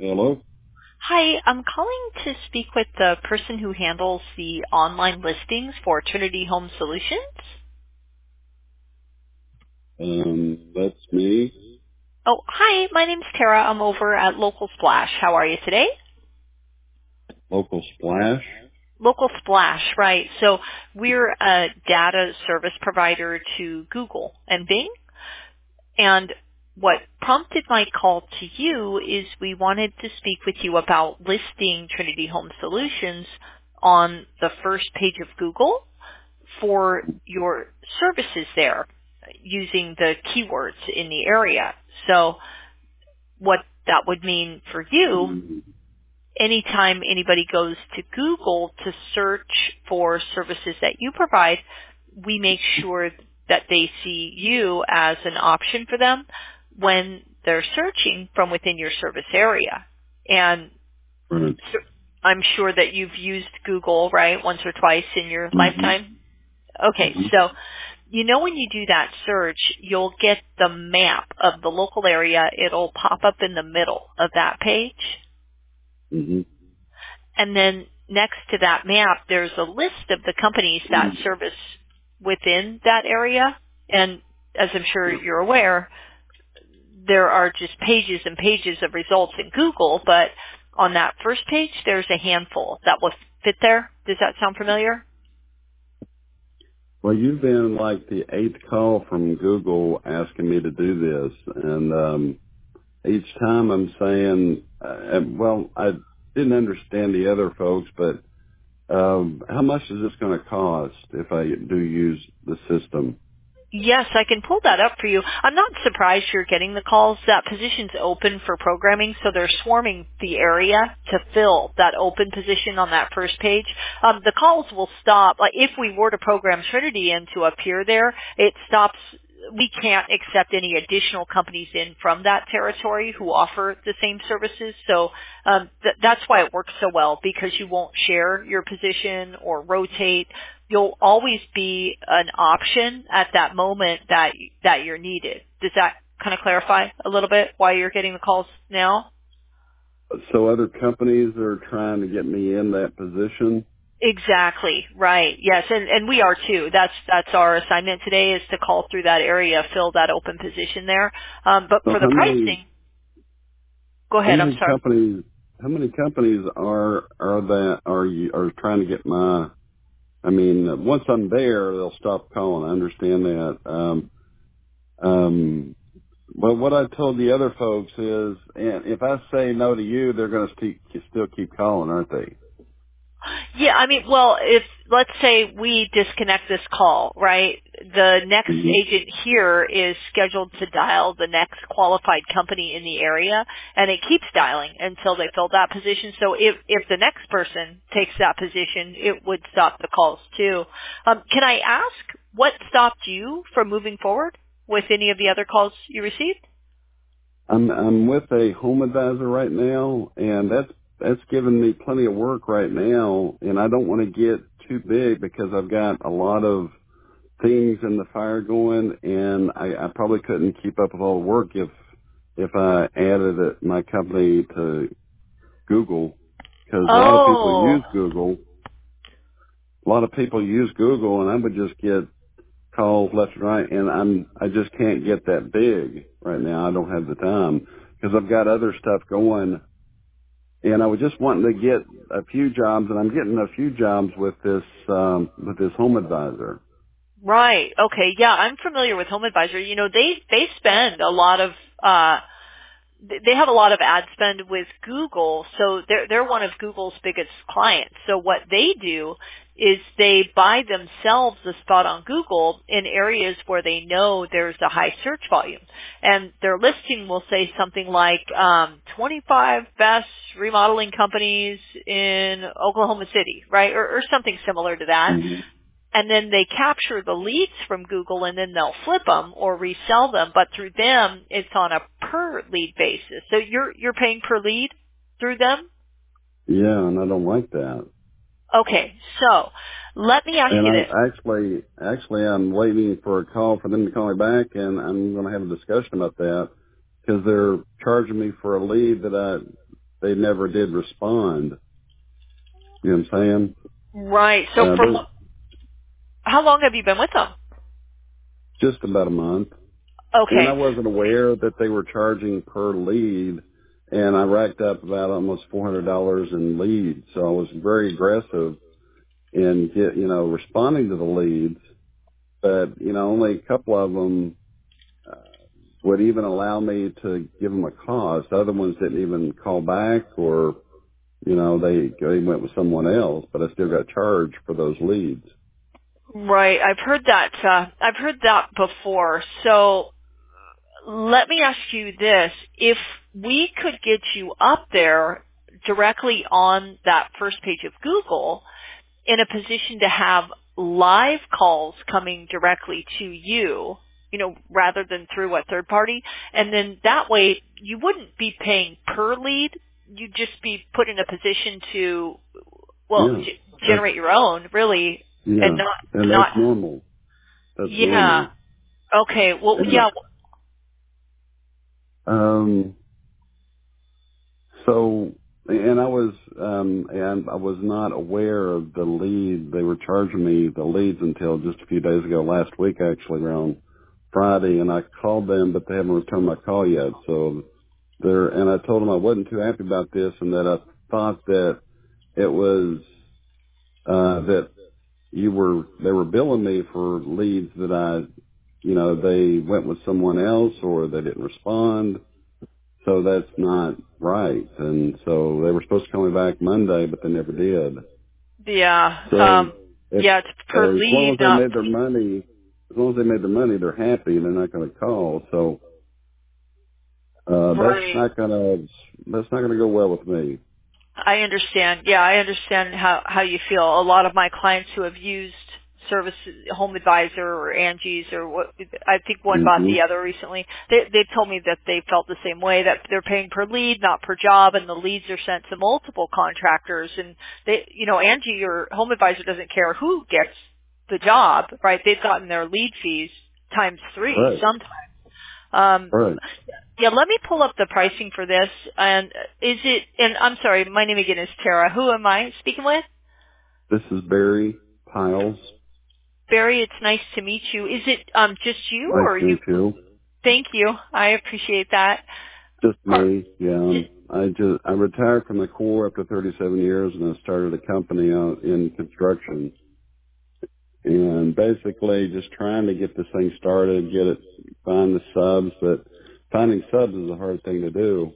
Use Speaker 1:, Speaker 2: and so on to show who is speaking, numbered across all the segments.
Speaker 1: Hello?
Speaker 2: Hi, I'm calling to speak with the person who handles the online listings for Trinity Home Solutions.
Speaker 1: That's me.
Speaker 2: Oh, hi, my name's Tara. I'm over at Local Splash. How are you today?
Speaker 1: Local Splash.
Speaker 2: Local Splash, right. So we're a data service provider to Google and Bing. And what prompted my call to you is we wanted to speak with you about listing Trinity Home Solutions on the first page of Google for your services there using the keywords in the area. So what that would mean for you, anytime anybody goes to Google to search for services that you provide, we make sure that they see you as an option for them when they're searching from within your service area. And
Speaker 1: Right.
Speaker 2: so I'm sure that you've used Google, right, once or twice in your lifetime. Okay, so when you do that search, you'll get the map of the local area. It'll pop up in the middle of that page.
Speaker 1: Mm-hmm.
Speaker 2: And then next to that map, there's a list of the companies that service within that area. And as I'm sure you're aware, there are just pages and pages of results in Google, but on that first page, there's a handful that will fit there. Does that sound familiar?
Speaker 1: Well, you've been like the 8th call from Google asking me to do this. And each time I'm saying, I didn't understand the other folks, but how much is this going to cost if I do use the system?
Speaker 2: Yes, I can pull that up for you. I'm not surprised you're getting the calls. That position's open for programming, so they're swarming the area to fill that open position on that first page. The calls will stop. Like if we were to program Trinity in to appear there, it stops. We can't accept any additional companies in from that territory who offer the same services. So that's why it works so well, because you won't share your position or rotate. You'll always be an option at that moment that you're needed. Does that kind of clarify a little bit why you're getting the calls now?
Speaker 1: So other companies are trying to get me in that position?
Speaker 2: Exactly. Right. Yes. And we are too. That's our assignment today, is to call through that area, fill that open position there. But
Speaker 1: So
Speaker 2: for the pricing, go
Speaker 1: how
Speaker 2: ahead. I'm
Speaker 1: many
Speaker 2: sorry.
Speaker 1: companies, how many companies are trying to get my, once I'm there, they'll stop calling. I understand that. But what I told the other folks is, and if I say no to you, they're going to still keep calling, aren't they?
Speaker 2: Yeah, well, if let's say we disconnect this call, right? The next agent here is scheduled to dial the next qualified company in the area, and it keeps dialing until they fill that position. So if the next person takes that position, it would stop the calls too. Can I ask what stopped you from moving forward with any of the other calls you received?
Speaker 1: I'm with a home advisor right now, and that's giving me plenty of work right now, and I don't want to get too big because I've got a lot of things in the fire going, and I probably couldn't keep up with all the work if I added my company to Google, because a lot of people
Speaker 2: Oh.
Speaker 1: use Google. A lot of people use Google, and I would just get calls left and right, and I just can't get that big right now. I don't have the time because I've got other stuff going, and I was just wanting to get a few jobs, and I'm getting a few jobs with this home advisor.
Speaker 2: Right. Okay. Yeah, I'm familiar with Home Advisor. They spend a lot of they have a lot of ad spend with Google, so they're one of Google's biggest clients. So what they do is they buy themselves a spot on Google in areas where they know there's a high search volume. And their listing will say something like 25 best remodeling companies in Oklahoma City, right? Or something similar to that.
Speaker 1: Mm-hmm.
Speaker 2: And then they capture the leads from Google, and then they'll flip them or resell them. But through them, it's on a per lead basis. So you're paying per lead through them?
Speaker 1: Yeah, and I don't like that.
Speaker 2: Okay, so let me ask
Speaker 1: And
Speaker 2: you this.
Speaker 1: I'm waiting for a call for them to call me back, and I'm going to have a discussion about that because they're charging me for a lead that they never did respond. You know what I'm saying?
Speaker 2: Right. So how long have you been with them?
Speaker 1: Just about a month. And I
Speaker 2: Okay.
Speaker 1: wasn't aware that they were charging per lead, and I racked up about almost $400 in leads. So I was very aggressive in responding to the leads, but only a couple of them would even allow me to give them a cost. The other ones didn't even call back, or they went with someone else, but I still got charged for those leads.
Speaker 2: Right. I've heard that. I've heard that before. So let me ask you this. If we could get you up there directly on that first page of Google in a position to have live calls coming directly to you, rather than through a third party, and then that way you wouldn't be paying per lead. You'd just be put in a position to, generate your own, really, and
Speaker 1: and
Speaker 2: not,
Speaker 1: that's normal. That's
Speaker 2: yeah.
Speaker 1: normal.
Speaker 2: Okay. Well,
Speaker 1: And,
Speaker 2: yeah.
Speaker 1: So, and I was not aware of the lead. They were charging me the leads until just a few days ago, last week actually, around Friday, and I called them, but they haven't returned my call yet. So and I told them I wasn't too happy about this, and that I thought that it was, that they were billing me for leads that they went with someone else or they didn't respond. So that's not right. And so they were supposed to call me back Monday, but they never did.
Speaker 2: Yeah.
Speaker 1: So
Speaker 2: It's per
Speaker 1: as long
Speaker 2: lead,
Speaker 1: as they
Speaker 2: not.
Speaker 1: made their money, they're happy and they're not going to call. So,
Speaker 2: Right.
Speaker 1: that's not gonna go well with me.
Speaker 2: I understand. Yeah, I understand how you feel. A lot of my clients who have used services, Home Advisor or Angie's or what, I think one bought
Speaker 1: Hmm.
Speaker 2: the other recently. They've told me that they felt the same way, that they're paying per lead, not per job, and the leads are sent to multiple contractors. And Angie or Home Advisor doesn't care who gets the job, right? They've gotten their lead fees times 3
Speaker 1: Right.
Speaker 2: sometimes. Um,
Speaker 1: Right.
Speaker 2: yeah, let me pull up the pricing for this. And and I'm sorry, my name again is Tara. Who am I speaking with?
Speaker 1: This is Barry Piles.
Speaker 2: Barry, it's nice to meet you. Is it just you
Speaker 1: Nice
Speaker 2: or
Speaker 1: to
Speaker 2: you?
Speaker 1: meet you.
Speaker 2: Thank you. I appreciate that.
Speaker 1: Just me. Yeah. I retired from the Corps after 37 years, and I started a company out in construction. And basically just trying to get this thing started, find the subs, but finding subs is a hard thing to do.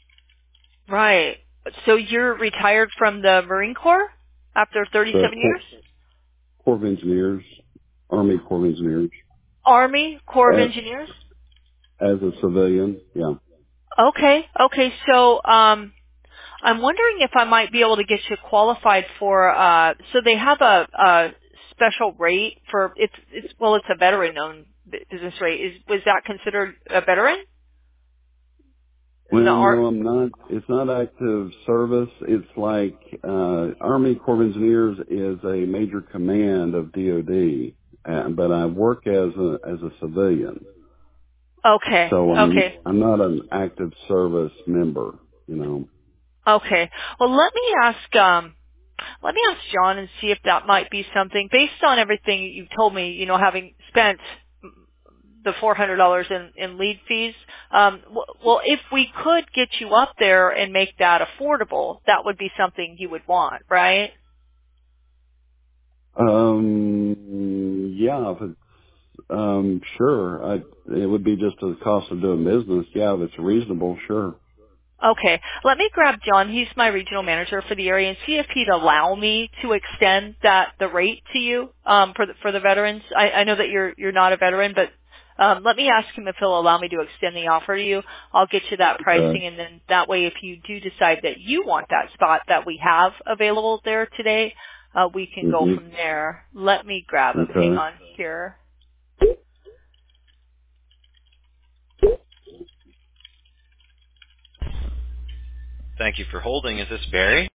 Speaker 2: Right. So you're retired from the Marine Corps after
Speaker 1: The
Speaker 2: 37 years?
Speaker 1: Corps of Engineers, Army Corps of Engineers,
Speaker 2: Army Corps of
Speaker 1: as,
Speaker 2: Engineers?
Speaker 1: as a civilian. Yeah.
Speaker 2: Okay. So I'm wondering if I might be able to get you qualified for, so they have a special rate for, it's a veteran owned business rate. Was that considered a veteran?
Speaker 1: Well, no, I'm not. It's not active service. It's like Army Corps of Engineers is a major command of DoD, but I work as a civilian.
Speaker 2: Okay.
Speaker 1: So
Speaker 2: Okay.
Speaker 1: I'm not an active service member.
Speaker 2: Okay. Well, let me ask John and see if that might be something based on everything you've told me, having spent the $400 in lead fees. Well, if we could get you up there and make that affordable, that would be something you would want, right?
Speaker 1: Yeah, if it's, sure. It would be just the cost of doing business. Yeah, if it's reasonable, sure.
Speaker 2: Okay. Let me grab John. He's my regional manager for the area, and see if he'd allow me to extend the rate to you for the veterans. I know that you're not a veteran, but let me ask him if he'll allow me to extend the offer to you. I'll get you that
Speaker 1: Okay.
Speaker 2: pricing, and then that way, if you do decide that you want that spot that we have available there today, we can go
Speaker 1: Hmm.
Speaker 2: from there. Let me grab him. Hang
Speaker 1: Okay.
Speaker 2: on here.
Speaker 3: Thank you for holding. Is this Barry?